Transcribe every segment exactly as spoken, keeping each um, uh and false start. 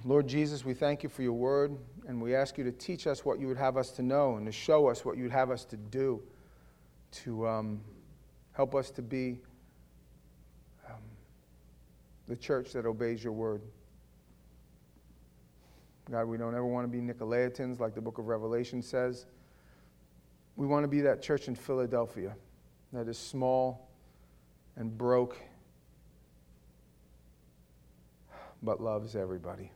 Lord Jesus, we thank you for your word, and we ask you to teach us what you would have us to know and to show us what you would have us to do, to um, help us to be um, the church that obeys your word. God, we don't ever want to be Nicolaitans like the book of Revelation says. We want to be that church in Philadelphia that is small and broke, but loves everybody.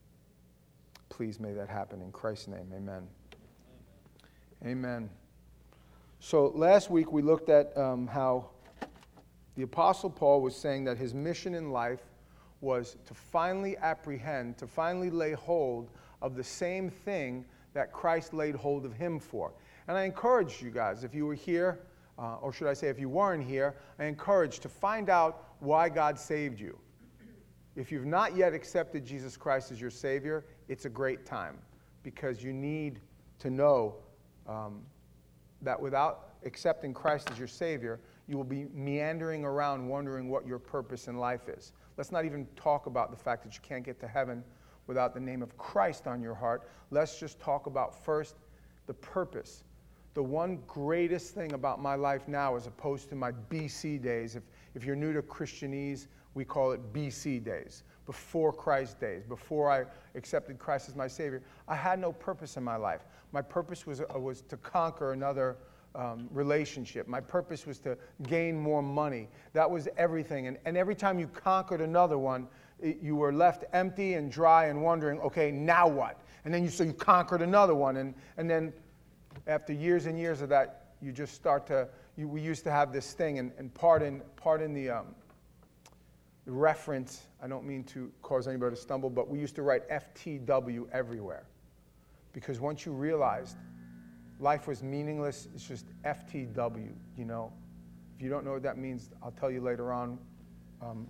Please may that happen in Christ's name. Amen. Amen. Amen. So last week we looked at um, how the Apostle Paul was saying that his mission in life was to finally apprehend, to finally lay hold of the same thing that Christ laid hold of him for. And I encourage you guys, if you were here, uh, or should I say if you weren't here, I encourage to find out why God saved you. If you've not yet accepted Jesus Christ as your Savior, it's a great time, because you need to know um, that without accepting Christ as your Savior, you will be meandering around wondering what your purpose in life is. Let's not even talk about the fact that you can't get to heaven without the name of Christ on your heart. Let's just talk about first the purpose. The one greatest thing about my life now, as opposed to my B C days, if, if you're new to Christianese, we call it B C days, before Christ days, before I accepted Christ as my Savior, I had no purpose in my life. My purpose was, uh, was to conquer another um, relationship. My purpose was to gain more money. That was everything. And, and every time you conquered another one, it, you were left empty and dry and wondering, okay, now what? And then you, so you conquered another one. And, and then after years and years of that, you just start to, you, we used to have this thing, and, and pardon, pardon the, um, the reference, I don't mean to cause anybody to stumble, but we used to write F T W everywhere. Because once you realized life was meaningless, it's just F T W, you know. If you don't know what that means, I'll tell you later on um,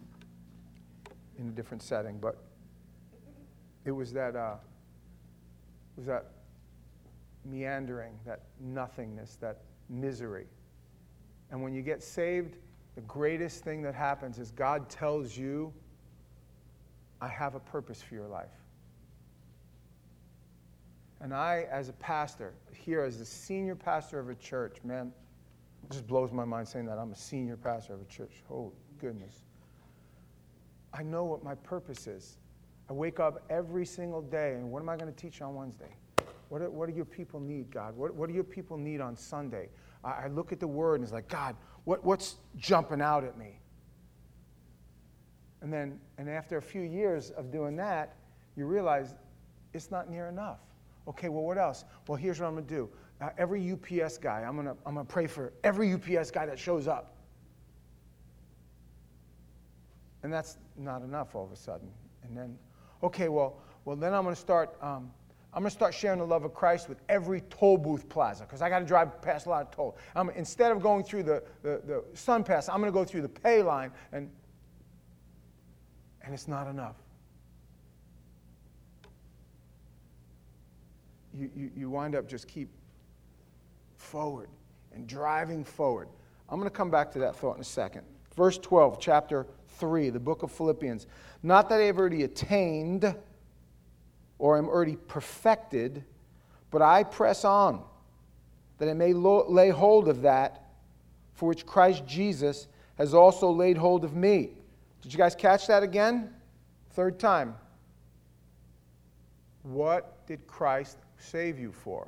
in a different setting. But it was that, uh, it was that meandering, that nothingness, that misery. And when you get saved, the greatest thing that happens is God tells you, I have a purpose for your life. And I, as a pastor, here as the senior pastor of a church, man, it just blows my mind saying that I'm a senior pastor of a church. Oh, goodness. I know what my purpose is. I wake up every single day, and what am I going to teach on Wednesday? What do, what do your people need, God? What, what do your people need on Sunday? I, I look at the Word, and it's like, God, what, what's jumping out at me? And then, and after a few years of doing that, you realize it's not near enough. Okay, well, what else? Well, here's what I'm going to do. Uh, every U P S guy, I'm going to I'm going to pray for every U P S guy that shows up. And that's not enough all of a sudden. And then, okay, well, well, then I'm going to start. Um, I'm going to start sharing the love of Christ with every toll booth plaza, because I got to drive past a lot of toll. Um, instead of going through the, the, the Sun Pass, I'm going to go through the pay line, and and it's not enough. You, you, you wind up just keep forward and driving forward. I'm going to come back to that thought in a second. Verse twelve, chapter three, the book of Philippians. Not that I have already attained or am already perfected, but I press on, that I may lo- lay hold of that for which Christ Jesus has also laid hold of me. Did you guys catch that again? Third time. What did Christ save you for?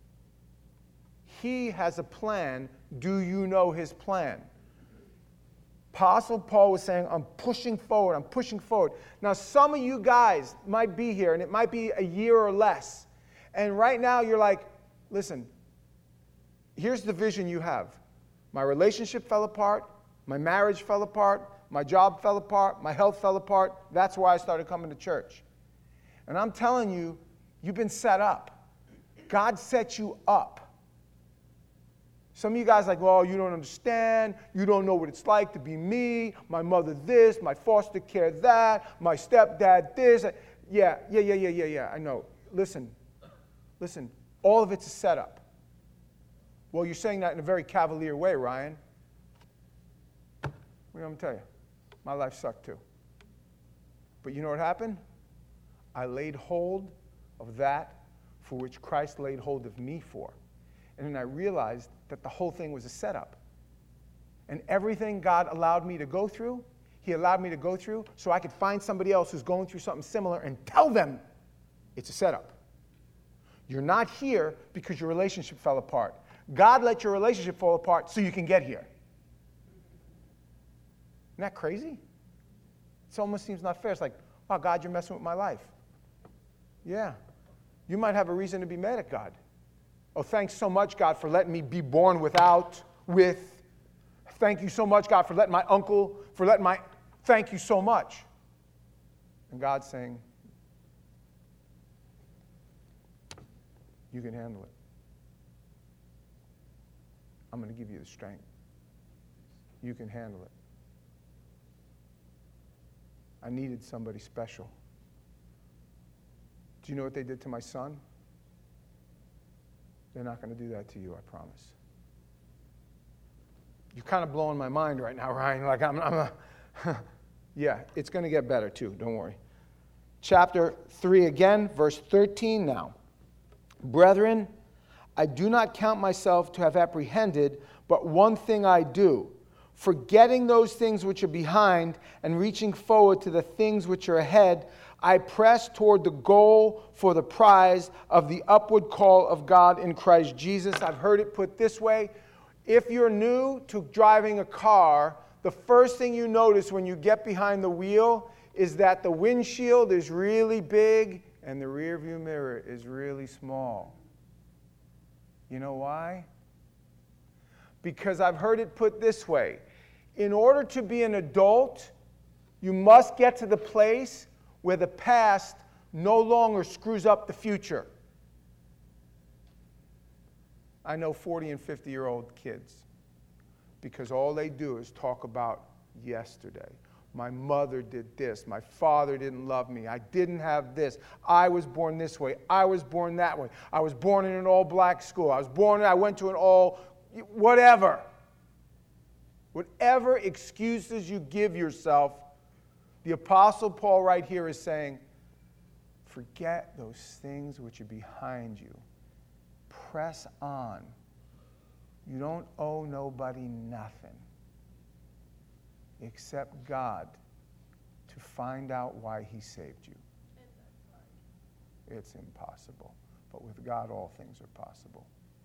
He has a plan. Do you know his plan? Apostle Paul was saying, I'm pushing forward, I'm pushing forward. Now, some of you guys might be here, and it might be a year or less. And right now, you're like, listen, here's the vision you have. My relationship fell apart. My marriage fell apart. My job fell apart. My health fell apart. That's why I started coming to church. And I'm telling you, you've been set up. God set you up. Some of you guys are like, well, you don't understand. You don't know what it's like to be me. My mother this, my foster care that, my stepdad this. Yeah, yeah, yeah, yeah, yeah, yeah, I know. Listen, listen, all of it's a setup. Well, you're saying that in a very cavalier way, Ryan. What am I going to tell you? My life sucked too. But you know what happened? I laid hold of that for which Christ laid hold of me for. And then I realized that the whole thing was a setup. And everything God allowed me to go through, he allowed me to go through so I could find somebody else who's going through something similar and tell them it's a setup. You're not here because your relationship fell apart. God let your relationship fall apart so you can get here. Isn't that crazy? It almost seems not fair. It's like, wow, God, you're messing with my life. Yeah. You might have a reason to be mad at God. Oh, thanks so much, God, for letting me be born without, with. Thank you so much, God, for letting my uncle, for letting my, thank you so much. And God's saying, you can handle it. I'm going to give you the strength. You can handle it. I needed somebody special. Do you know what they did to my son? They're not going to do that to you, I promise. You're kind of blowing my mind right now, Ryan. Like I'm, I'm a, yeah, it's going to get better too. Don't worry. Chapter three again, verse thirteen now. Brethren, I do not count myself to have apprehended, but one thing I do, forgetting those things which are behind and reaching forward to the things which are ahead, I press toward the goal for the prize of the upward call of God in Christ Jesus. I've heard it put this way. If you're new to driving a car, the first thing you notice when you get behind the wheel is that the windshield is really big and the rearview mirror is really small. You know why? Because I've heard it put this way. In order to be an adult, you must get to the place where the past no longer screws up the future. I know forty and fifty-year-old kids because all they do is talk about yesterday. My mother did this. My father didn't love me. I didn't have this. I was born this way. I was born that way. I was born in an all-black school. I was born, I went to an all, whatever. Whatever excuses you give yourself, the Apostle Paul right here is saying, forget those things which are behind you. Press on. You don't owe nobody nothing except God to find out why he saved you. It's impossible. But with God, all things are possible.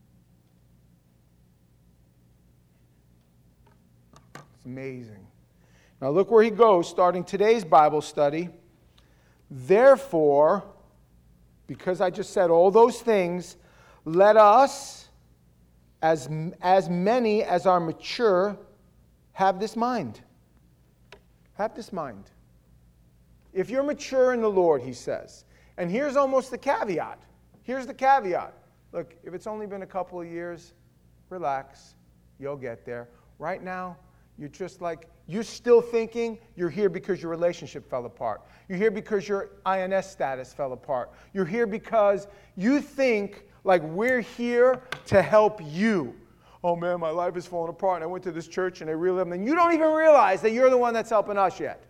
It's amazing. Now look where he goes, starting today's Bible study. Therefore, because I just said all those things, let us, as, as many as are mature, have this mind. Have this mind. If you're mature in the Lord, he says, and here's almost the caveat. Here's the caveat. Look, if it's only been a couple of years, relax. You'll get there. Right now, you're just like, you're still thinking you're here because your relationship fell apart. You're here because your I N S status fell apart. You're here because you think like we're here to help you. Oh man, my life is falling apart and I went to this church and they really love me. And you don't even realize that you're the one that's helping us yet.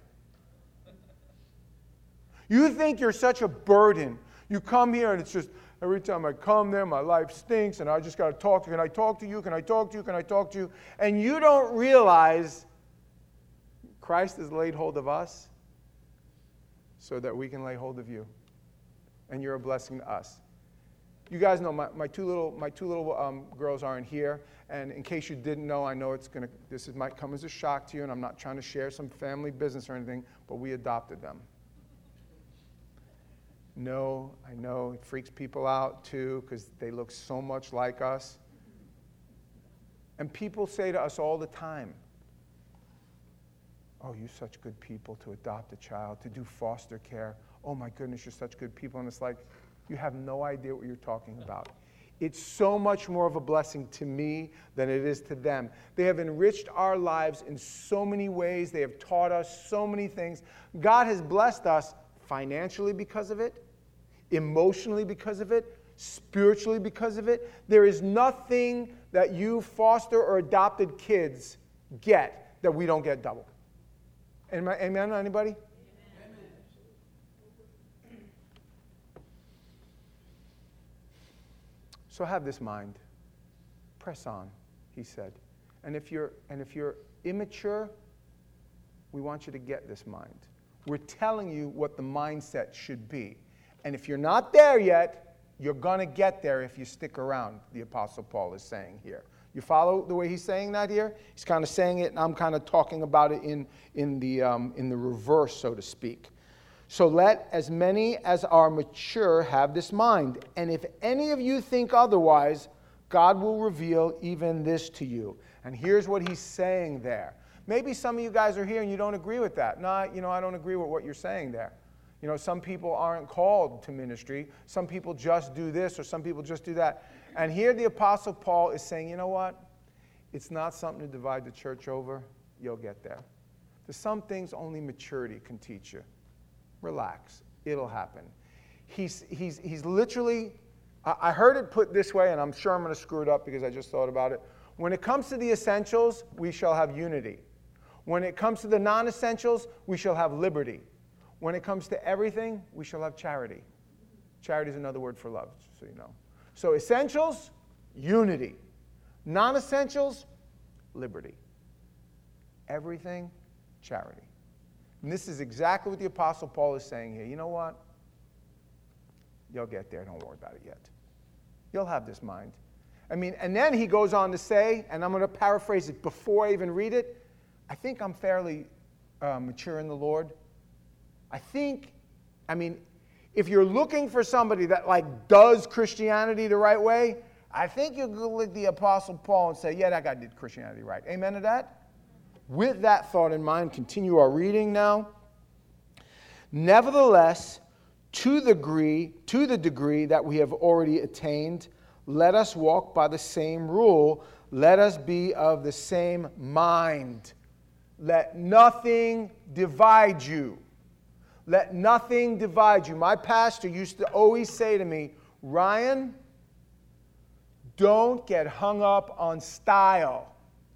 You think you're such a burden. You come here and it's just, every time I come there, my life stinks and I just got to talk to you. Can I talk to you? Can I talk to you? Can I talk to you? And you don't realize Christ has laid hold of us so that we can lay hold of you. And you're a blessing to us. You guys know my, my two little my two little um, girls aren't here, and in case you didn't know, I know it's gonna this is, might come as a shock to you, and I'm not trying to share some family business or anything, but we adopted them. No, I know it freaks people out too because they look so much like us. And people say to us all the time, "Oh, you're such good people to adopt a child, to do foster care. Oh my goodness, you're such good people." And it's like, you have no idea what you're talking about. It's so much more of a blessing to me than it is to them. They have enriched our lives in so many ways. They have taught us so many things. God has blessed us financially because of it, emotionally because of it, spiritually because of it. There is nothing that you foster or adopted kids get that we don't get double. Amen, anybody? So have this mind. Press on, he said. And if you're and if you're immature, we want you to get this mind. We're telling you what the mindset should be. And if you're not there yet, you're going to get there if you stick around, the Apostle Paul is saying here. You follow the way he's saying that here? He's kind of saying it, and I'm kind of talking about it in, in, the, um, in the reverse, so to speak. So let as many as are mature have this mind. And if any of you think otherwise, God will reveal even this to you. And here's what he's saying there. Maybe some of you guys are here and you don't agree with that. No, you know, I don't agree with what you're saying there. You know, some people aren't called to ministry. Some people just do this, or some people just do that. And here the Apostle Paul is saying, you know what? It's not something to divide the church over. You'll get there. There's some things only maturity can teach you. Relax. It'll happen. He's, he's, he's literally, I heard it put this way, and I'm sure I'm going to screw it up because I just thought about it. When it comes to the essentials, we shall have unity. When it comes to the non-essentials, we shall have liberty. When it comes to everything, we shall have charity. Charity is another word for love, so you know. So essentials, unity. Non-essentials, liberty. Everything, charity. And this is exactly what the Apostle Paul is saying here. You know what? You'll get there. Don't worry about it yet. You'll have this mind. I mean, and then he goes on to say, and I'm going to paraphrase it before I even read it, I think I'm fairly uh, mature in the Lord. I think, I mean, if you're looking for somebody that like does Christianity the right way, I think you'll go look at the Apostle Paul and say, yeah, that guy did Christianity right. Amen to that? With that thought in mind, continue our reading now. Nevertheless, to the degree, to the degree that we have already attained, let us walk by the same rule. Let us be of the same mind. Let nothing divide you. Let nothing divide you. My pastor used to always say to me, Ryan, don't get hung up on style.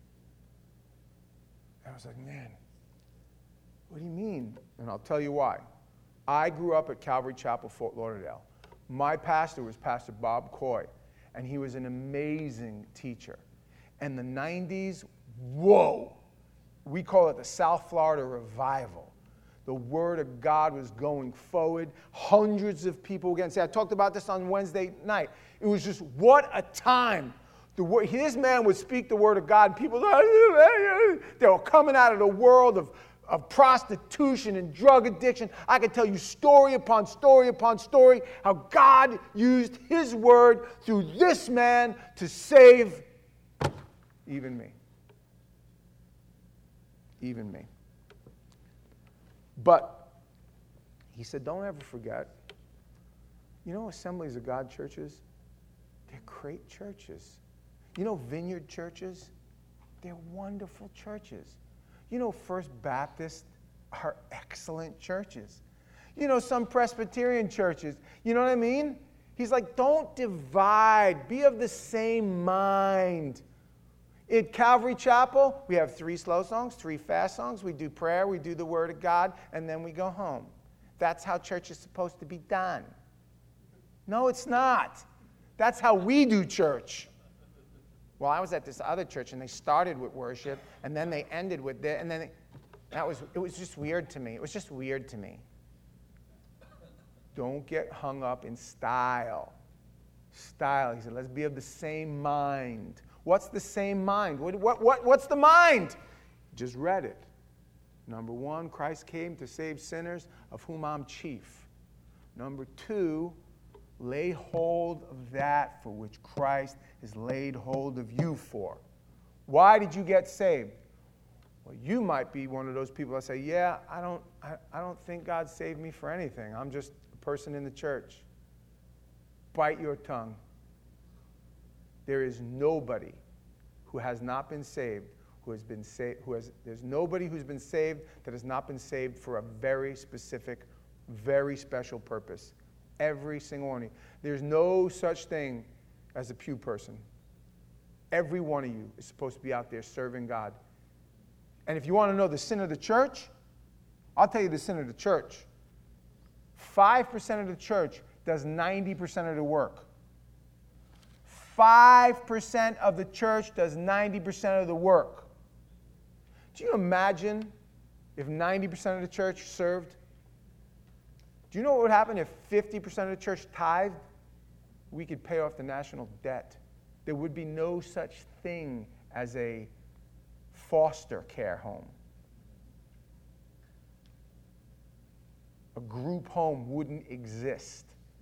And I was like, man, what do you mean? And I'll tell you why. I grew up at Calvary Chapel, Fort Lauderdale. My pastor was Pastor Bob Coy, and he was an amazing teacher. And the nineties, whoa, we call it the South Florida Revival. The Word of God was going forward. Hundreds of people were getting saved. I talked about this on Wednesday night. It was just, what a time. The word, this man would speak the Word of God, and people, they were coming out of the world of, of prostitution and drug addiction. I could tell you story upon story upon story how God used His Word through this man to save even me. Even me. But he said, don't ever forget, you know Assemblies of God churches? They're great churches. You know Vineyard churches? They're wonderful churches. You know First Baptist are excellent churches. You know some Presbyterian churches. You know what I mean? He's like, don't divide. Be of the same mind. At Calvary Chapel, we have three slow songs, three fast songs. We do prayer, we do the Word of God, and then we go home. That's how church is supposed to be done. No, it's not. That's how we do church. Well, I was at this other church, and they started with worship, and then they ended with this, and then they, that was, it was just weird to me. It was just weird to me. Don't get hung up in style. Style, he said, let's be of the same mind. What's the same mind? What, what, what, what's the mind? Just read it. Number one, Christ came to save sinners, of whom I'm chief. Number two, lay hold of that for which Christ has laid hold of you for. Why did you get saved? Well, you might be one of those people that say, yeah, I don't, I, I don't think God saved me for anything. I'm just a person in the church. Bite your tongue. There is nobody who has not been saved, who has been saved, who has, there's nobody who's been saved that has not been saved for a very specific, very special purpose. Every single one of you. There's no such thing as a pew person. Every one of you is supposed to be out there serving God. And if you want to know the sin of the church, I'll tell you the sin of the church. five percent of the church does ninety percent of the work. five percent of the church does ninety percent of the work. Do you imagine if ninety percent of the church served? Do you know what would happen if fifty percent of the church tithed? We could pay off the national debt. There would be no such thing as a foster care home. A group home wouldn't exist.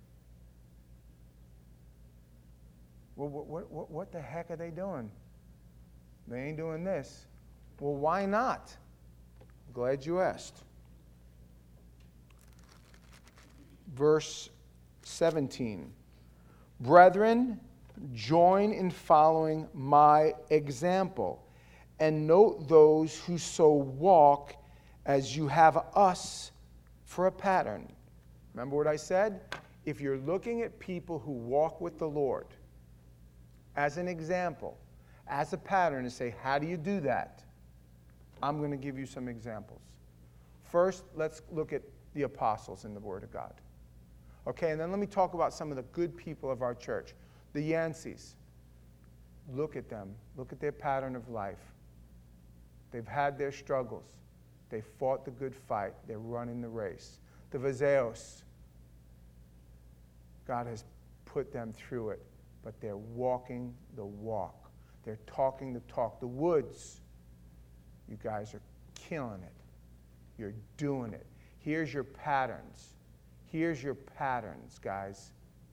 Well, what, what, what the heck are they doing? They ain't doing this. Well, why not? I'm glad you asked. Verse seventeen. Brethren, join in following my example, and note those who so walk as you have us for a pattern. Remember what I said? If you're looking at people who walk with the Lord as an example, as a pattern, and say, how do you do that? I'm going to give you some examples. First, let's look at the apostles in the Word of God. Okay, and then let me talk about some of the good people of our church. The Yanceys. Look at them. Look at their pattern of life. They've had their struggles. They fought the good fight. They're running the race. The Vazeos. God has put them through it, but they're walking the walk. They're talking the talk. The Woods. You guys are killing it. You're doing it. Here's your patterns. Here's your patterns, guys.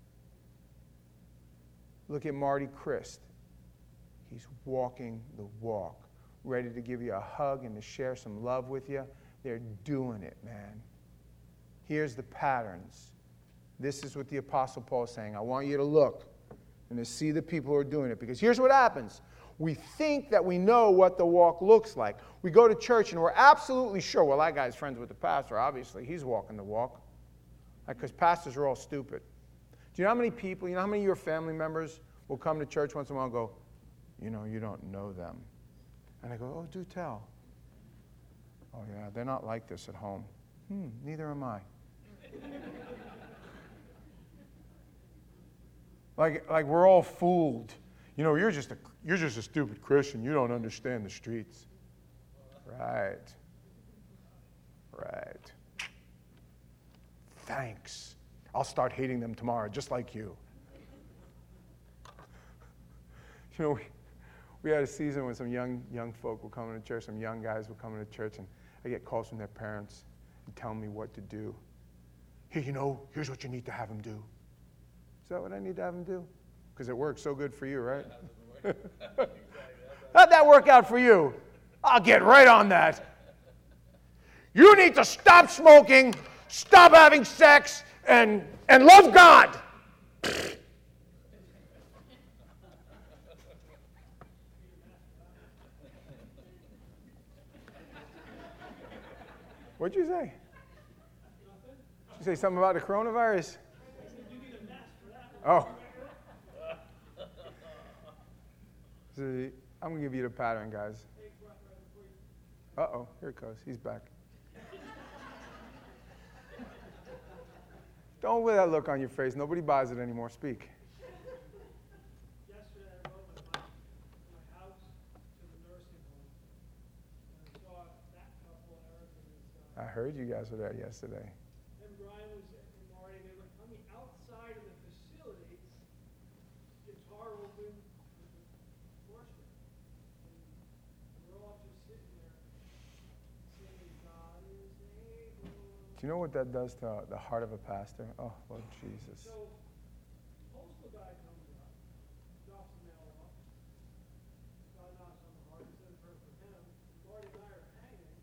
Look at Marty Christ. He's walking the walk, ready to give you a hug and to share some love with you. They're doing it, man. Here's the patterns. This is what the Apostle Paul is saying. I want you to look and to see the people who are doing it. Because here's what happens. We think that we know what the walk looks like. We go to church and we're absolutely sure, well, that guy's friends with the pastor. Obviously, he's walking the walk. Because pastors are all stupid. Do you know how many people, you know how many of your family members will come to church once in a while and go, you know, you don't know them. And I go, oh, do tell. Oh, yeah, they're not like this at home. Hmm, neither am I. like, like we're all fooled. You know, you're just a, you're just a stupid Christian. You don't understand the streets. Right. Right. Thanks. I'll start hating them tomorrow, just like you. You know, we, we had a season when some young young folk were coming to church, some young guys were coming to church, and I get calls from their parents and telling me what to do. Here, you know, here's what you need to have them do. Is that what I need to have them do? Because it works so good for you, right? How'd that work out for you? I'll get right on that. You need to stop smoking, stop having sex, and, and love God. What'd you say? Did you say something about the coronavirus? Oh. See, I'm going to give you the pattern, guys. Uh-oh, here it goes. He's back. Don't wear that look on your face. Nobody buys it anymore. Speak. Yesterday, I rode my bike from my house to the nursing home, and I saw that couple, Eric and his son. I heard you guys were there yesterday. And Brian was and Marty, they were on the outside of the facility, guitar open, worship. And we're all just sitting there singing, God is able. Do you know what that does to the heart of a pastor? Oh, Lord Jesus. So, postal guy comes up, drops the mail off. God knocks on the heart, he says a prayer for him. Marty and I are hanging,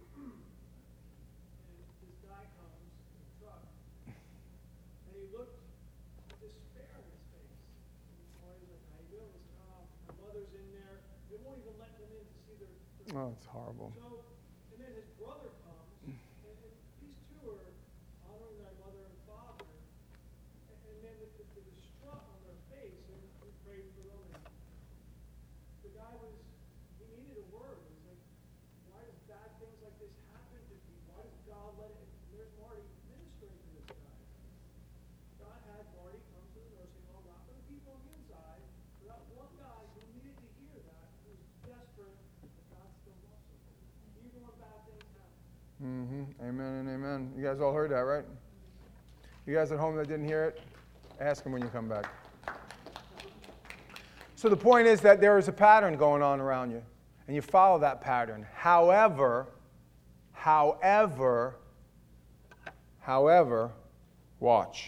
and this guy comes in the truck, and he looked with despair in his face. And Marty's like, how you doing? He said, oh, my mother's in there. They won't even let them in to see their... their Oh, it's horrible. So, and then his brother comes, and, and these two are honoring their mother and father, and, and then the, the, the distraught on their face, and we prayed for them, and the guy was, he needed a word. He was like, why does bad things like this happen to people? Why does God let it, and there's Marty ministering to this guy. God had Marty come to the nursing home, not for the people on the inside, That one guy who needed to hear that, who was desperate, but God still loves him. Even when bad things happen. Mm-hmm. Amen and amen. You guys all heard that, right? You guys at home that didn't hear it, ask him when you come back. So the point is that there is a pattern going on around you, and you follow that pattern. However, however, however, watch.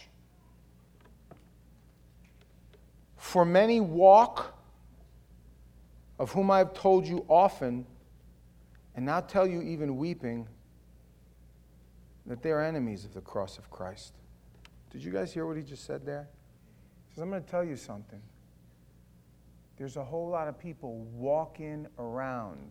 For many walk, of whom I have told you often, and now tell you even weeping, that they are enemies of the cross of Christ. Did you guys hear what he just said there? He says, I'm going to tell you something. There's a whole lot of people walking around,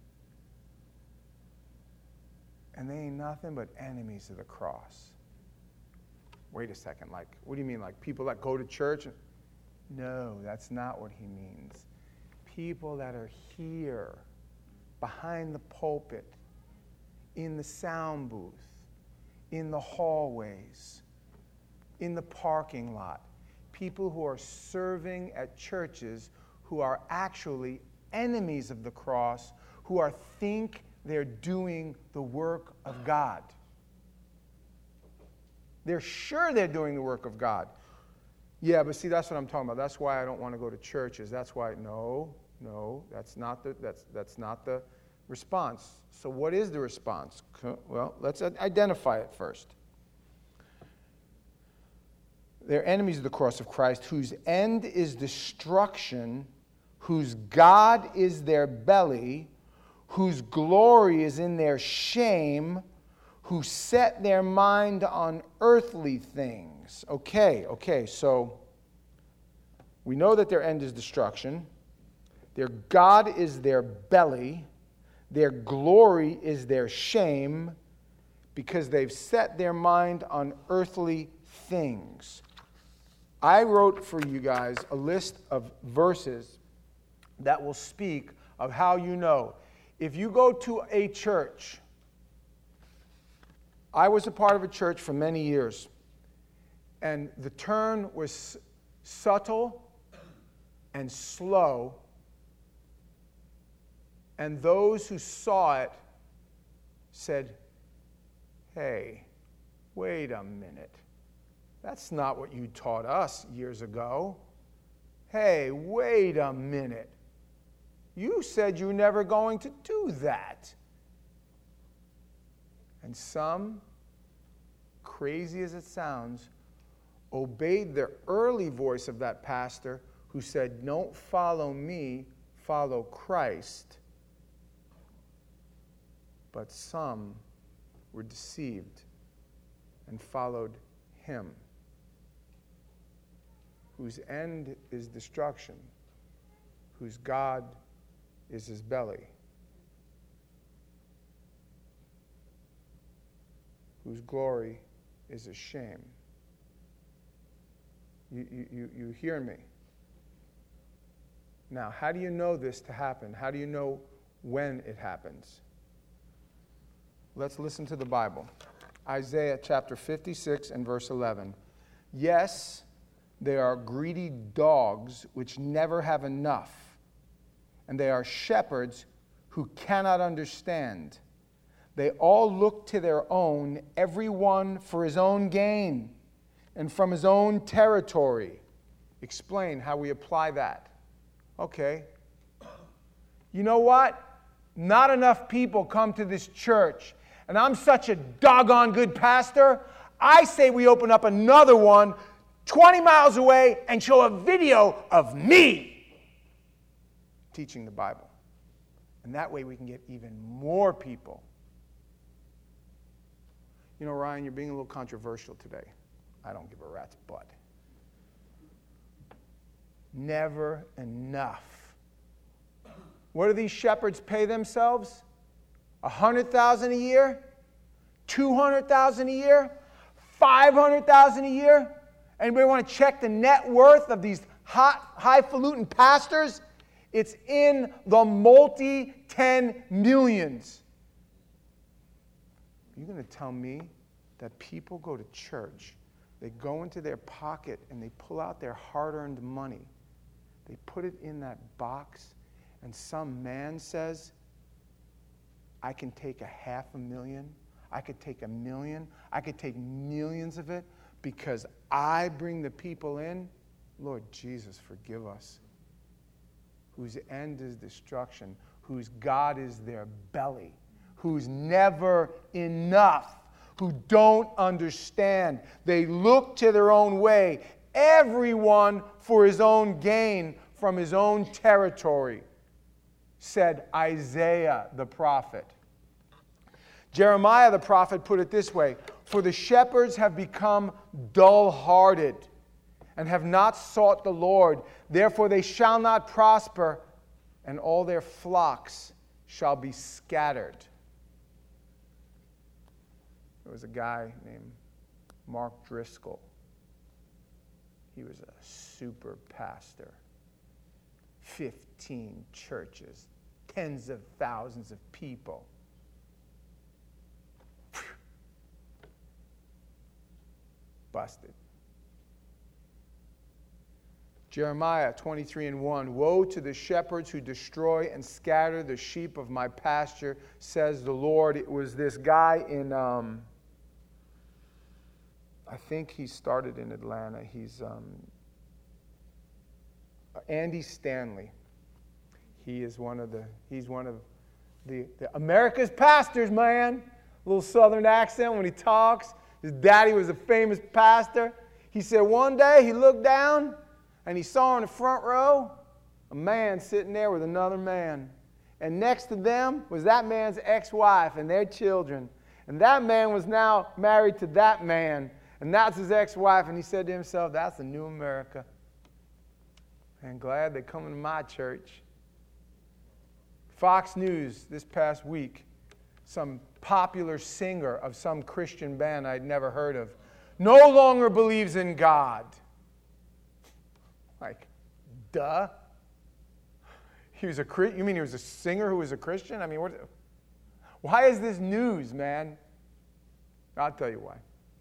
and they ain't nothing but enemies of the cross. Wait a second, like, what do you mean, like people that go to church? No, that's not what he means. People that are here, behind the pulpit, in the sound booth, in the hallways, in the parking lot. People who are serving at churches who are actually enemies of the cross, who are think they're doing the work of God. They're sure they're doing the work of God. Yeah, but see, that's what I'm talking about. That's why I don't want to go to churches. That's why, no, no, that's not the, that's, that's not the response. So what is the response? Well, let's identify it first. They're enemies of the cross of Christ, whose end is destruction, whose God is their belly, whose glory is in their shame, who set their mind on earthly things. Okay, okay, so we know that their end is destruction. Their God is their belly. Their glory is their shame, because they've set their mind on earthly things. I wrote for you guys a list of verses that will speak of how you know. If you go to a church, I was a part of a church for many years, and the turn was subtle and slow, and those who saw it said, hey, wait a minute. That's not what you taught us years ago. Hey, wait a minute. You said you were never going to do that. And some, crazy as it sounds, obeyed the early voice of that pastor who said, don't follow me, follow Christ. But some were deceived and followed him, whose end is destruction, whose God is his belly, whose glory is his shame. You, you, you, you hear me? Now, how do you know this to happen? How do you know when it happens? Let's listen to the Bible. Isaiah chapter fifty-six and verse eleven. Yes, they are greedy dogs which never have enough, and they are shepherds who cannot understand. They all look to their own, every one for his own gain and from his own territory. Explain how we apply that. Okay. You know what? Not enough people come to this church, and I'm such a doggone good pastor, I say we open up another one twenty miles away and show a video of me teaching the Bible. And that way we can get even more people. You know, Ryan, you're being a little controversial today. I don't give a rat's butt. Never enough. What do these shepherds pay themselves? A hundred thousand a year? Two hundred thousand a year? Five hundred thousand a year? Anybody want to check the net worth of these hot, highfalutin pastors? It's in the multi-ten millions. Are you going to tell me that people go to church, they go into their pocket and they pull out their hard-earned money, They put it in that box, and some man says, I can take a half a million, I could take a million, I could take millions of it because I bring the people in. Lord Jesus, forgive us. Whose end is destruction, whose God is their belly, who's never enough, who don't understand. They look to their own way, everyone for his own gain from his own territory, said Isaiah the prophet. Jeremiah the prophet put it this way, for the shepherds have become dull-hearted and have not sought the Lord. Therefore they shall not prosper, and all their flocks shall be scattered. There was a guy named Mark Driscoll. He was a super pastor. Fifteen churches, tens of thousands of people. Busted. Jeremiah twenty-three and one, woe to the shepherds who destroy and scatter the sheep of my pasture, says the Lord. It was this guy in, um, I think he started in Atlanta. He's um, Andy Stanley. He is one of the, he's one of the, the America's pastors, man. A little southern accent when he talks. His daddy was a famous pastor. He said one day he looked down and he saw in the front row a man sitting there with another man. And next to them was that man's ex-wife and their children. And that man was now married to that man. And that's his ex-wife. And he said to himself, that's the new America. And glad they're coming to my church. Fox News this past week, some popular singer of some Christian band I'd never heard of, no longer believes in God. Like, duh. He was a you mean he was a singer who was a Christian? I mean, what? Why is this news, man? I'll tell you why.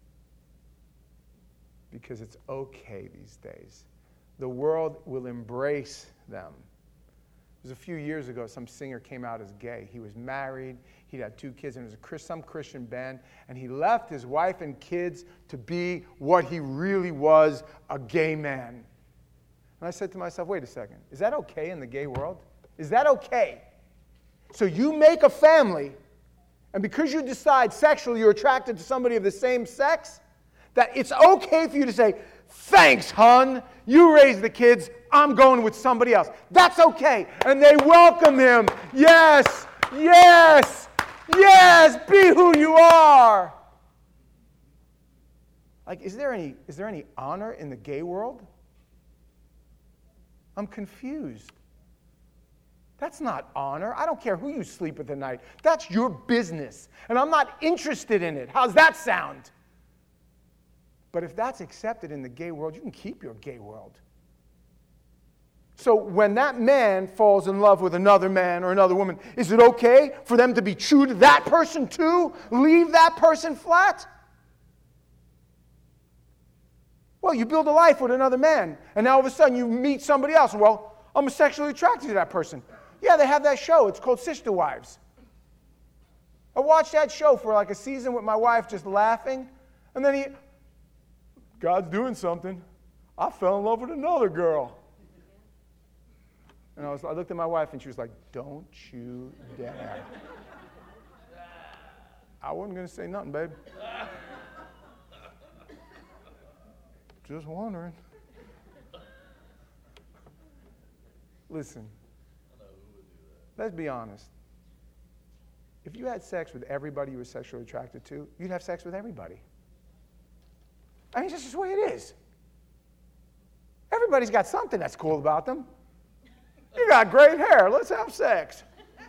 Because it's okay these days. The world will embrace them. It was a few years ago, some singer came out as gay. He was married, he had two kids, and it was a Chris, some Christian band, and he left his wife and kids to be what he really was, a gay man. And I said to myself, wait a second, is that okay in the gay world? Is that okay? So you make a family, and because you decide sexually you're attracted to somebody of the same sex, that it's okay for you to say, thanks, hon, you raised the kids, I'm going with somebody else. That's okay. And they welcome him. Yes, yes, yes, be who you are. Like, is there any, is there any honor in the gay world? I'm confused. That's not honor. I don't care who you sleep with at night. That's your business. And I'm not interested in it. How's that sound? But if that's accepted in the gay world, you can keep your gay world. So when that man falls in love with another man or another woman, is it okay for them to be true to that person too? Leave that person flat? Well, you build a life with another man, and now all of a sudden you meet somebody else. Well, I'm sexually attracted to that person. Yeah, they have that show. It's called Sister Wives. I watched that show for like a season with my wife just laughing, and then he, God's doing something. I fell in love with another girl. And I, was, I looked at my wife, and she was like, don't you dare. I wasn't going to say nothing, babe. Just wondering. Listen, let's be honest. If you had sex with everybody you were sexually attracted to, you'd have sex with everybody. I mean, it's just the way it is. Everybody's got something that's cool about them. You got great hair. Let's have sex.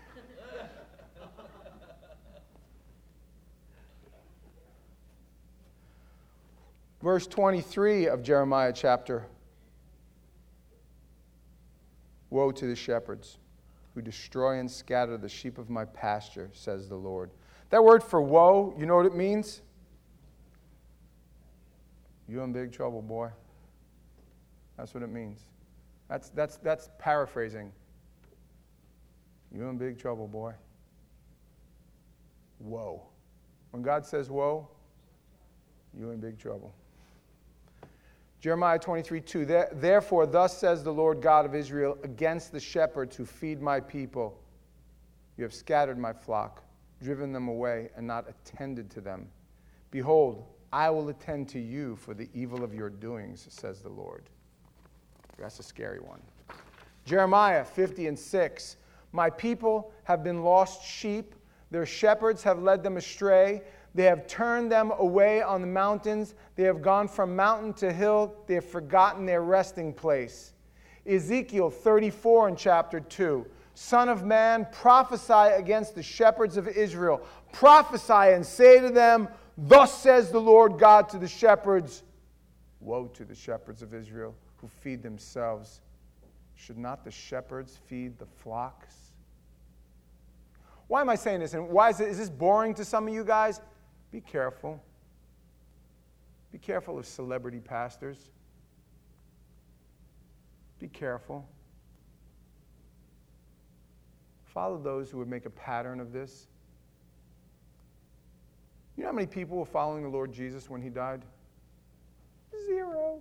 Verse twenty-three of Jeremiah chapter. Woe to the shepherds who destroy and scatter the sheep of my pasture, says the Lord. That word for woe, you know what it means? You're in big trouble, boy. That's what it means. That's, that's, that's paraphrasing. You're in big trouble, boy. Whoa. When God says whoa, you're in big trouble. Jeremiah twenty-three two. Therefore, thus says the Lord God of Israel, against the shepherds who feed my people, you have scattered my flock, driven them away, and not attended to them. Behold, I will attend to you for the evil of your doings, says the Lord. That's a scary one. Jeremiah fifty and six. My people have been lost sheep. Their shepherds have led them astray. They have turned them away on the mountains. They have gone from mountain to hill. They have forgotten their resting place. Ezekiel thirty-four in chapter two. Son of man, prophesy against the shepherds of Israel. Prophesy and say to them, thus says the Lord God to the shepherds. Woe to the shepherds of Israel who feed themselves. Should not the shepherds feed the flocks? Why am I saying this? And why is, it, is this boring to some of you guys? Be careful. Be careful of celebrity pastors. Be careful. Follow those who would make a pattern of this. You know how many people were following the Lord Jesus when he died? Zero.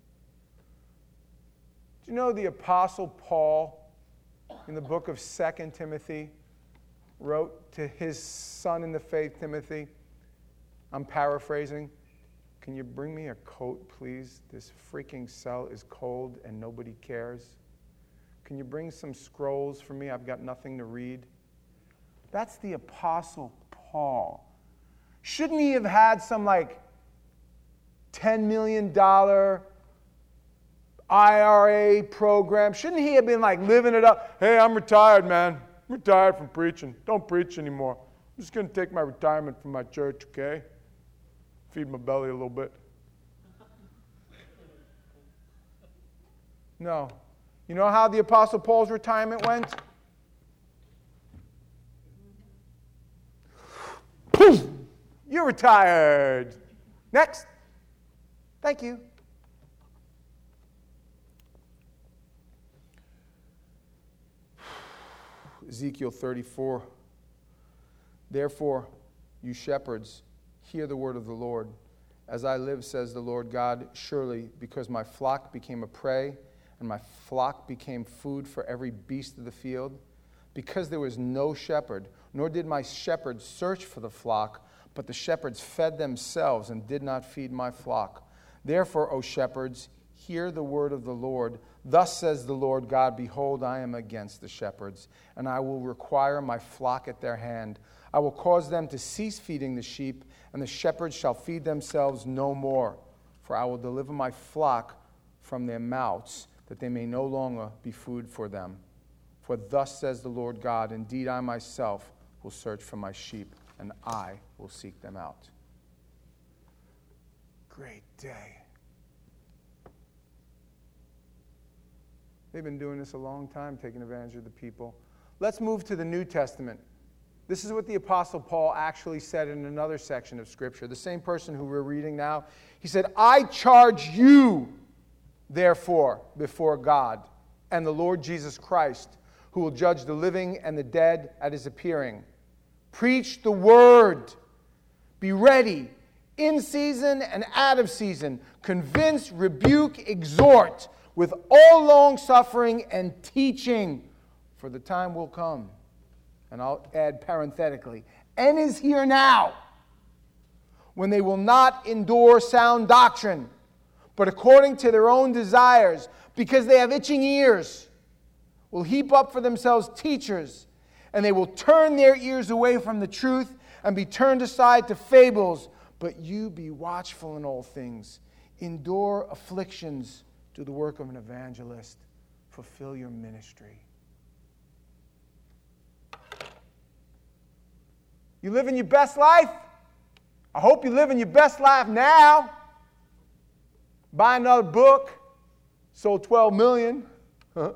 Do you know the Apostle Paul, in the book of Second Timothy, wrote to his son in the faith, Timothy, I'm paraphrasing, can you bring me a coat, please? This freaking cell is cold and nobody cares. Can you bring some scrolls for me? I've got nothing to read. That's the Apostle Paul. Shouldn't he have had some like ten million dollars I R A program? Shouldn't he have been like living it up? Hey, I'm retired, man. I'm retired from preaching. Don't preach anymore. I'm just going to take my retirement from my church, okay? Feed my belly a little bit. No. You know how the Apostle Paul's retirement went? Poof! You're retired. Next. Thank you. Ezekiel thirty-four. Therefore, you shepherds, hear the word of the Lord. As I live, says the Lord God, surely because my flock became a prey, and my flock became food for every beast of the field, because there was no shepherd, nor did my shepherds search for the flock, but the shepherds fed themselves and did not feed my flock. Therefore, O shepherds, hear the word of the Lord. Thus says the Lord God, behold, I am against the shepherds, and I will require my flock at their hand. I will cause them to cease feeding the sheep, and the shepherds shall feed themselves no more. For I will deliver my flock from their mouths, that they may no longer be food for them. For thus says the Lord God, indeed I myself will search for my sheep, and I will seek them out. Great day. They've been doing this a long time, taking advantage of the people. Let's move to the New Testament. This is what the Apostle Paul actually said in another section of Scripture. The same person who we're reading now. He said, I charge you, therefore, before God and the Lord Jesus Christ, who will judge the living and the dead at his appearing. Preach the word. Be ready, in season and out of season. Convince, rebuke, exhort, with all long-suffering and teaching, for the time will come. And I'll add parenthetically, and is here now, when they will not endure sound doctrine, but according to their own desires, because they have itching ears, will heap up for themselves teachers, and they will turn their ears away from the truth and be turned aside to fables. But you be watchful in all things. Endure afflictions. Do the work of an evangelist. Fulfill your ministry. You living your best life? I hope you living your best life now. Buy another book. Sold twelve million. Huh?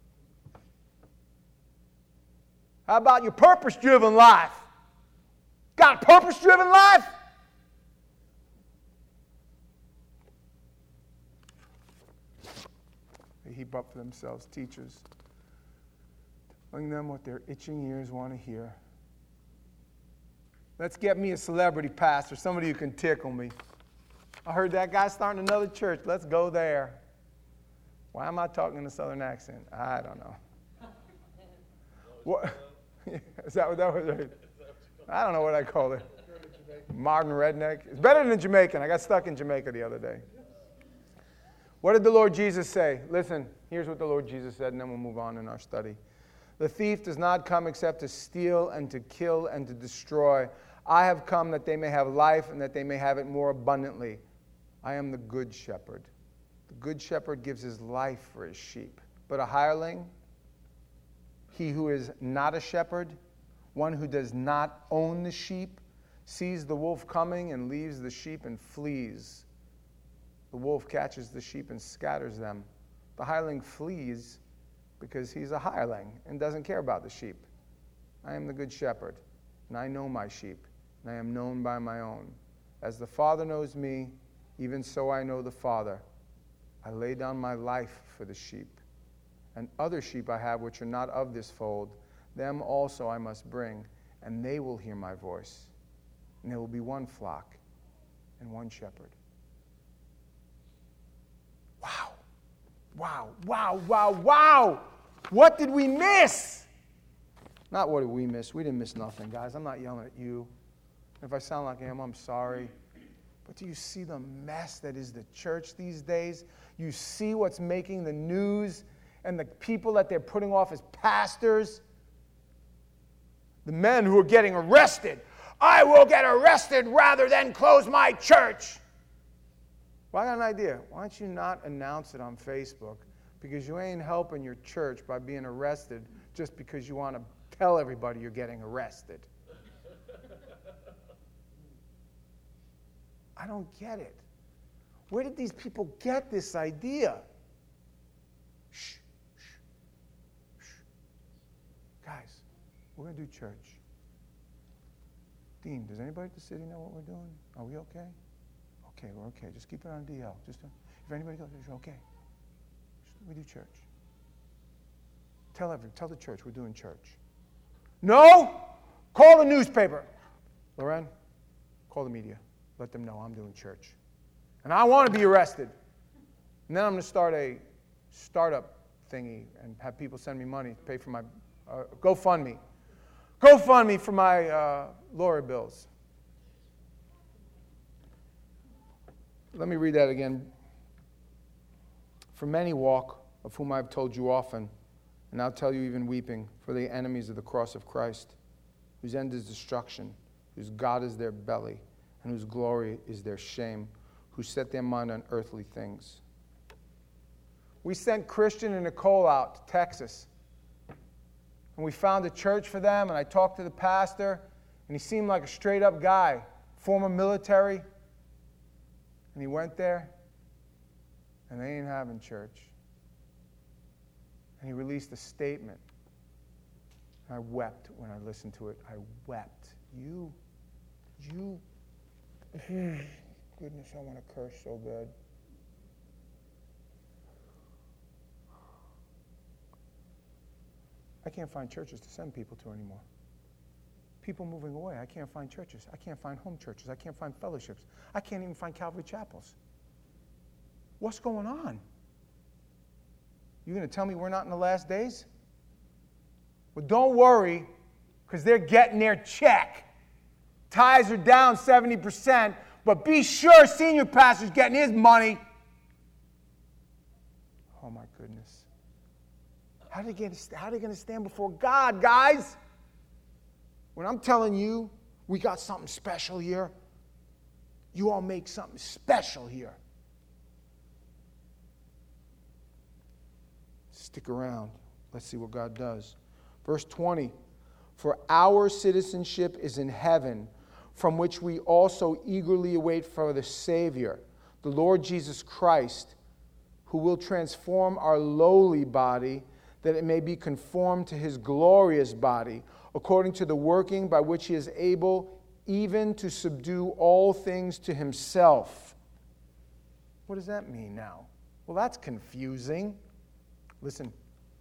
How about your purpose-driven life? Got a purpose-driven life? heap up for themselves. Teachers, telling them what their itching ears want to hear. Let's get me a celebrity pastor, somebody who can tickle me. I heard that guy starting another church. Let's go there. Why am I talking in a southern accent? I don't know. What? Is that what that was? I don't know what I call it. Modern redneck. It's better than Jamaican. I got stuck in Jamaica the other day. What did the Lord Jesus say? Listen, here's what the Lord Jesus said, and then we'll move on in our study. The thief does not come except to steal and to kill and to destroy. I have come that they may have life and that they may have it more abundantly. I am the good shepherd. The good shepherd gives his life for his sheep. But a hireling, he who is not a shepherd, one who does not own the sheep, sees the wolf coming and leaves the sheep and flees. The wolf catches the sheep and scatters them. The hireling flees because he's a hireling and doesn't care about the sheep. I am the good shepherd, and I know my sheep, and I am known by my own. As the Father knows me, even so I know the Father. I lay down my life for the sheep. And other sheep I have which are not of this fold, them also I must bring, and they will hear my voice. And there will be one flock and one shepherd. Wow. Wow, wow, wow, wow. What did we miss? Not what did we miss. We didn't miss nothing, guys. I'm not yelling at you. If I sound like I am, I'm sorry. But do you see the mess that is the church these days? You see what's making the news and the people that they're putting off as pastors? The men who are getting arrested. I will get arrested rather than close my church. Well, I got an idea. Why don't you not announce it on Facebook? Because you ain't helping your church by being arrested just because you want to tell everybody you're getting arrested. I don't get it. Where did these people get this idea? Shh, shh, shh. Guys, we're going to do church. Dean, does anybody at the city know what we're doing? Are we okay? Okay, we're okay. Just keep it on D L. Just uh, if anybody goes, it's okay. We do church. Tell everyone, tell the church we're doing church. No? Call the newspaper. Loren, call the media. Let them know I'm doing church. And I want to be arrested. And then I'm going to start a startup thingy and have people send me money to pay for my uh, GoFundMe. GoFundMe for my uh, lawyer bills. Let me read that again. For many walk, of whom I have told you often, and I'll tell you even weeping, for the enemies of the cross of Christ, whose end is destruction, whose God is their belly, and whose glory is their shame, who set their mind on earthly things. We sent Christian and Nicole out to Texas, and we found a church for them, and I talked to the pastor, and he seemed like a straight-up guy, former military, and he went there, and they ain't having church. And he released a statement. And I wept when I listened to it. I wept. You, you, goodness, I want to curse so bad. I can't find churches to send people to anymore. People moving away. I can't find churches. I can't find home churches. I can't find fellowships. I can't even find Calvary chapels. What's going on? You going to tell me we're not in the last days? Well, don't worry, because they're getting their check. Tithes are down seventy percent, but be sure senior pastor's getting his money. Oh, my goodness. How are they going to, how are they going to stand before God, guys? When I'm telling you we got something special here, you all make something special here. Stick around. Let's see what God does. Verse twenty, for our citizenship is in heaven, from which we also eagerly await for the Savior, the Lord Jesus Christ, who will transform our lowly body, that it may be conformed to his glorious body, according to the working by which he is able even to subdue all things to himself. What does that mean now? Well, that's confusing. Listen,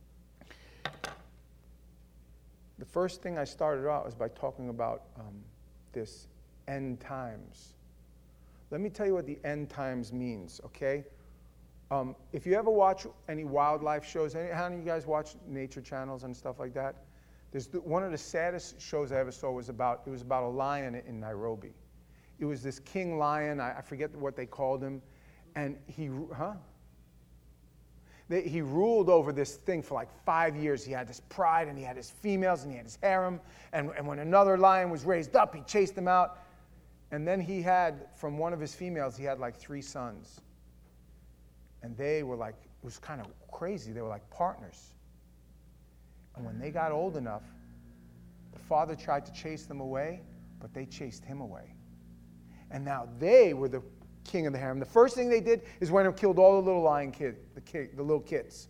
the first thing I started out was by talking about um, this end times. Let me tell you what the end times means, okay? Um, if you ever watch any wildlife shows, any, how many of you guys watch nature channels and stuff like that? There's the, one of the saddest shows I ever saw was about, it was about a lion in Nairobi. It was this king lion, I, I forget what they called him, and he, huh? They, he ruled over this thing for like five years. He had this pride, and he had his females, and he had his harem, and, and when another lion was raised up, he chased him out. And then he had, from one of his females, he had like three sons. And they were like, it was kind of crazy. They were like partners. And when they got old enough, the father tried to chase them away, but they chased him away. And now they were the king of the harem. The first thing they did is went and killed all the little lion kid, the, kid, the little kids.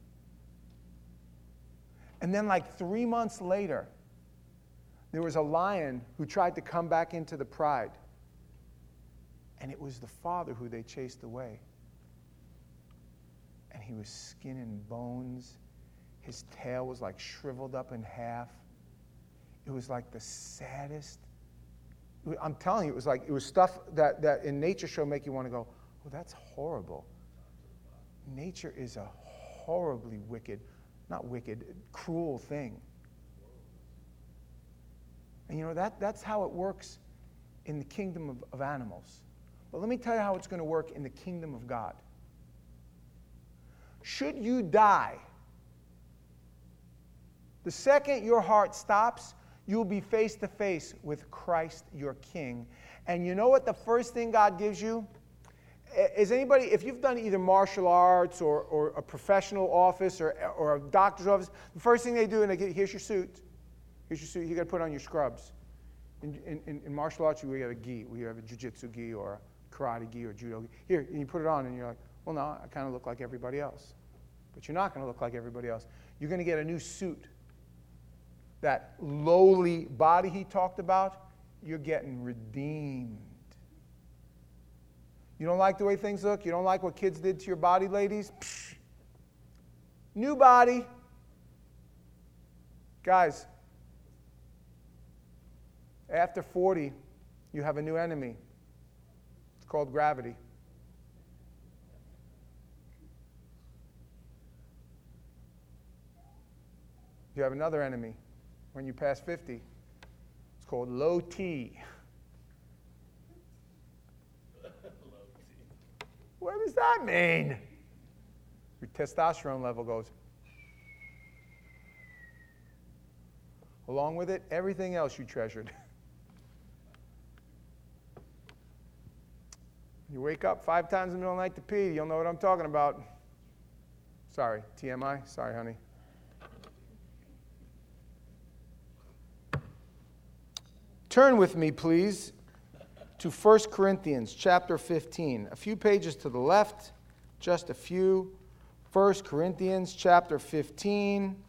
And then like three months later, there was a lion who tried to come back into the pride. And it was the father who they chased away. And he was skin and bones. His tail was like shriveled up in half. It was like the saddest. I'm telling you, it was like, it was stuff that, that in nature show make you want to go, oh, that's horrible. Nature is a horribly wicked, not wicked, cruel thing. And you know, that, that's how it works in the kingdom of, of animals. But let me tell you how it's going to work in the kingdom of God. Should you die, the second your heart stops, you'll be face to face with Christ your King. And you know what the first thing God gives you? Is anybody, if you've done either martial arts or, or a professional office or, or a doctor's office, the first thing they do, and they get, here's your suit. Here's your suit. You got to put on your scrubs. In, in, in martial arts, we have a gi. We have a jiu-jitsu gi or a karate gi or judo gi. Here, and you put it on, and you're like, well, no, I kind of look like everybody else. But you're not going to look like everybody else. You're going to get a new suit. That lowly body he talked about, you're getting redeemed. You don't like the way things look? You don't like what kids did to your body, ladies? Psh. New body. Guys, after forty, you have a new enemy. It's called gravity. You have another enemy when you pass fifty. It's called low T. What does that mean? Your testosterone level goes. Along with it, everything else you treasured. You wake up five times in the middle of the night to pee, you'll know what I'm talking about. Sorry, T M I? Sorry, honey. Turn with me, please, to First Corinthians chapter fifteen. A few pages to the left, just a few. First Corinthians chapter fifteen.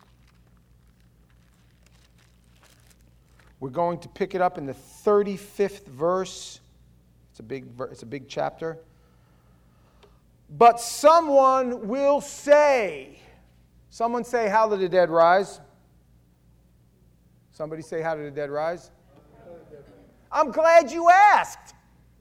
We're going to pick it up in the thirty-fifth verse. It's a big, it's a big chapter. But someone will say, someone say, how did the dead rise? Somebody say, how did the dead rise? I'm glad you asked.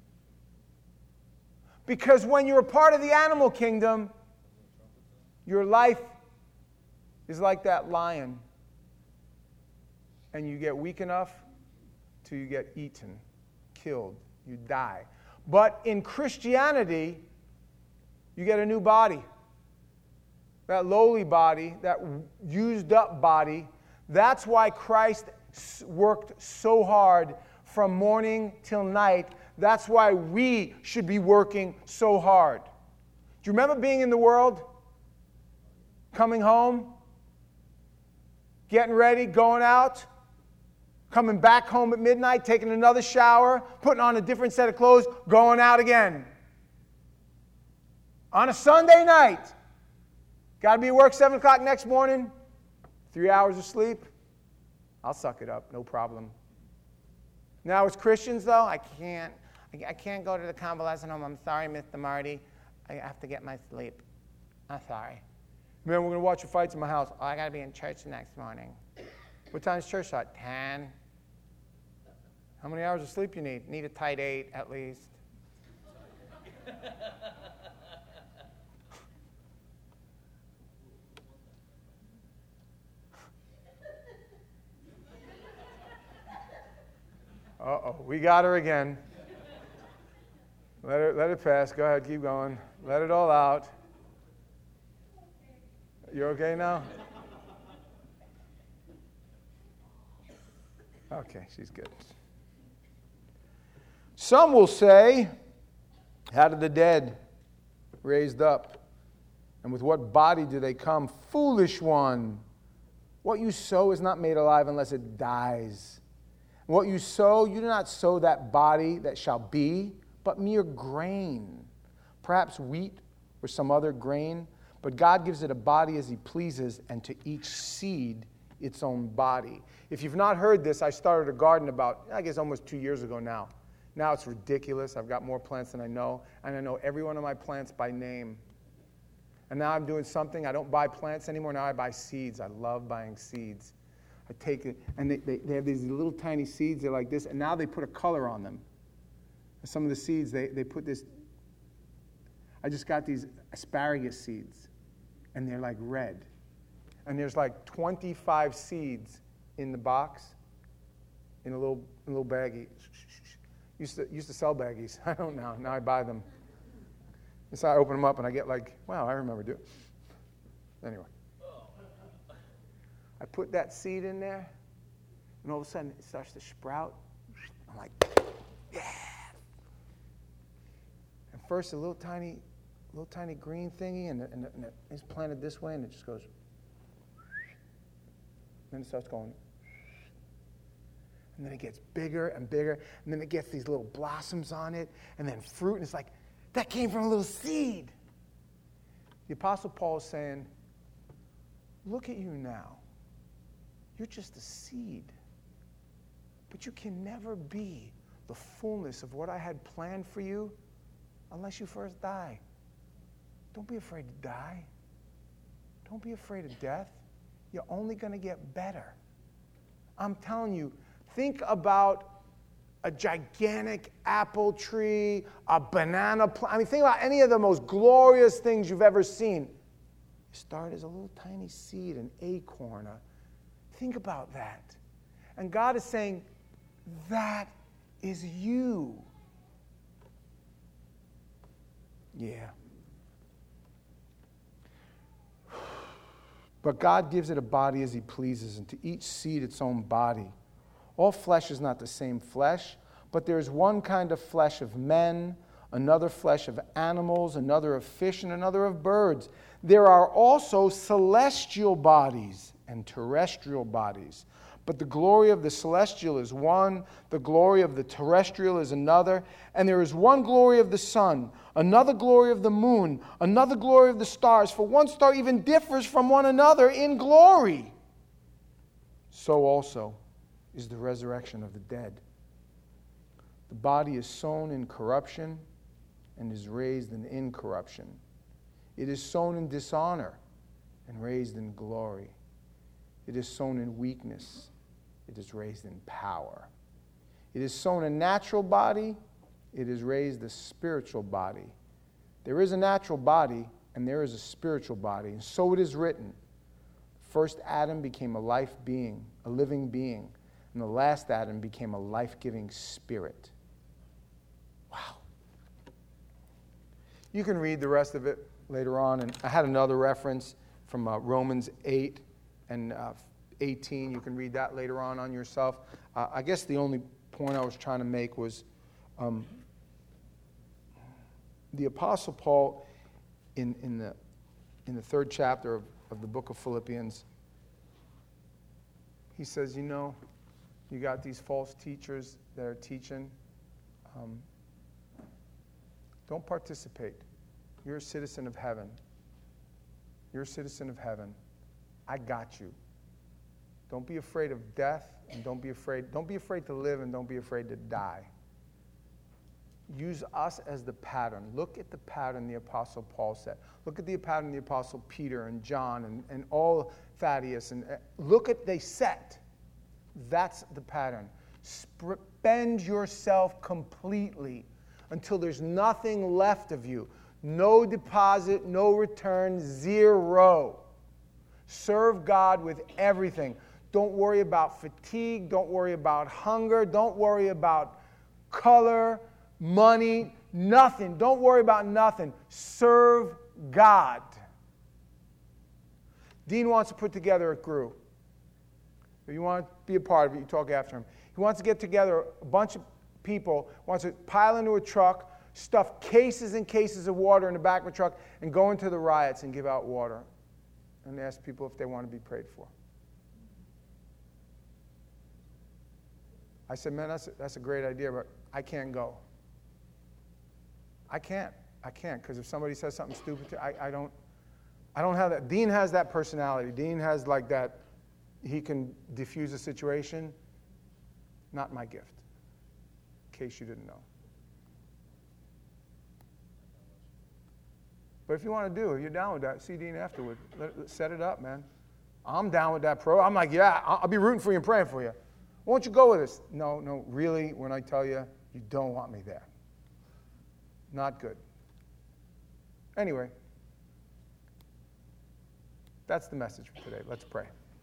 Because when you're a part of the animal kingdom, your life is like that lion. And you get weak enough till you get eaten, killed, you die. But in Christianity, you get a new body. That lowly body, that used up body, that's why Christ worked so hard from morning till night. That's why we should be working so hard. Do you remember being in the world? Coming home? Getting ready, going out? Coming back home at midnight, taking another shower, putting on a different set of clothes, going out again. On a Sunday night. Got to be at work seven o'clock next morning. Three hours of sleep. I'll suck it up, no problem. Now, as Christians, though, I can't. I can't go to the convalescent home. I'm sorry, Mister Marty. I have to get my sleep. I'm sorry. Man, we're going to watch your fights in my house. Oh, I got to be in church the next morning. What time's church start? ten. How many hours of sleep you need? Need a tight eight at least. Uh-oh, we got her again. Let her, let it pass. Go ahead, keep going. Let it all out. You're okay now? Okay, she's good. Some will say, how did the dead raised up? And with what body do they come? Foolish one. What you sow is not made alive unless it dies. What you sow, you do not sow that body that shall be, but mere grain. Perhaps wheat or some other grain. But God gives it a body as He pleases, and to each seed its own body. If you've not heard this, I started a garden about, I guess, almost two years ago now. Now it's ridiculous. I've got more plants than I know, and I know every one of my plants by name. And now I'm doing something. I don't buy plants anymore. Now I buy seeds. I love buying seeds. I take it, and they, they, they have these little tiny seeds. They're like this, and now they put a color on them. Some of the seeds, they, they put this, I just got these asparagus seeds, and they're like red. And there's like twenty-five seeds in the box, in a little, in a little baggie. Used to, used to sell baggies. I don't know. Now I buy them. And so I open them up, and I get like, wow, I remember doing it. Anyway. I put that seed in there, and all of a sudden it starts to sprout. I'm like, yeah. And first a little tiny, little tiny green thingy, and, and, and it's planted this way, and it just goes. Then it starts going. And then it gets bigger and bigger, and then it gets these little blossoms on it, and then fruit, and it's like, that came from a little seed. The Apostle Paul is saying, look at you now. You're just a seed. But you can never be the fullness of what I had planned for you unless you first die. Don't be afraid to die. Don't be afraid of death. You're only going to get better. I'm telling you, think about a gigantic apple tree, a banana plant. I mean, think about any of the most glorious things you've ever seen. You start as a little tiny seed, an acorn, a Think about that. And God is saying, that is you. Yeah. But God gives it a body as He pleases, and to each seed its own body. All flesh is not the same flesh, but there is one kind of flesh of men, another flesh of animals, another of fish, and another of birds. There are also celestial bodies and terrestrial bodies. But the glory of the celestial is one, the glory of the terrestrial is another, and there is one glory of the sun, another glory of the moon, another glory of the stars, for one star even differs from one another in glory. So also is the resurrection of the dead. The body is sown in corruption and is raised in incorruption. It is sown in dishonor and raised in glory. It is sown in weakness. It is raised in power. It is sown a natural body. It is raised a spiritual body. There is a natural body and there is a spiritual body. And so it is written. First Adam became a life being, a living being. And the last Adam became a life-giving spirit. Wow. You can read the rest of it later on. And I had another reference from uh, Romans eight and uh, eighteen. You can read that later on on yourself. Uh, I guess the only point I was trying to make was um, the Apostle Paul in, in, the, in the third chapter of, of the book of Philippians, he says, you know, you got these false teachers that are teaching. Um, don't participate. You're a citizen of heaven. You're a citizen of heaven. I got you. Don't be afraid of death, and don't be afraid. Don't be afraid to live, and don't be afraid to die. use us as the pattern. Look at the pattern the Apostle Paul set. Look at the pattern the Apostle Peter and John and, and all Thaddeus. And uh, look at they set. That's the pattern. Spend yourself completely until there's nothing left of you. No deposit, no return, zero. Serve God with everything. Don't worry about fatigue. Don't worry about hunger. Don't worry about color, money, nothing. Don't worry about nothing. Serve God. Dean wants to put together a crew. If you want to be a part of it, you talk after him. He wants to get together a bunch of people, wants to pile into a truck, stuff cases and cases of water in the back of a truck, and go into the riots and give out water and ask people if they want to be prayed for. I said, man, that's a, that's a great idea, but I can't go. I can't. I can't, because if somebody says something stupid, to, I, I don't I don't have that. Dean has that personality. Dean has like that, he can diffuse a situation. Not my gift, in case you didn't know. But if you want to do it, if you're down with that, see Dean afterward. Let, let, set it up, man. I'm down with that, pro. I'm like, yeah, I'll, I'll be rooting for you and praying for you. Won't you go with us? No, no, really, when I tell you, you don't want me there. Not good. Anyway, that's the message for today. Let's pray.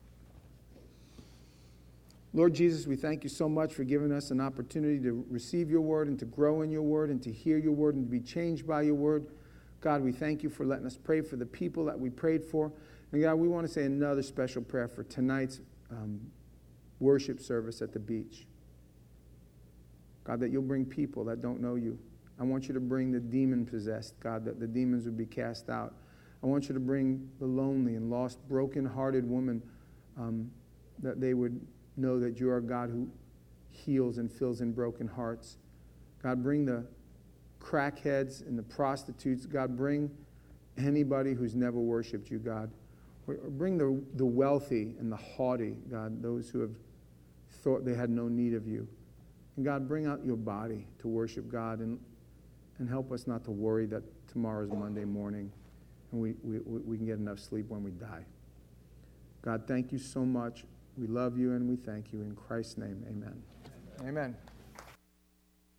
Lord Jesus, we thank you so much for giving us an opportunity to receive your word and to grow in your word and to hear your word and to be changed by your word. God, we thank you for letting us pray for the people that we prayed for. And God, we want to say another special prayer for tonight's um, worship service at the beach. God, that you'll bring people that don't know you. I want you to bring the demon-possessed, God, that the demons would be cast out. I want you to bring the lonely and lost, broken-hearted woman, um, that they would know that you are a God who heals and fills in broken hearts. God, bring the crackheads and the prostitutes. God, bring anybody who's never worshiped you, God. Or bring the, the wealthy and the haughty, God, those who have thought they had no need of you. And God, bring out your body to worship God and, and help us not to worry that tomorrow's Monday morning and we, we, we can get enough sleep when we die. God, thank you so much. We love you and we thank you. In Christ's name, amen. Amen.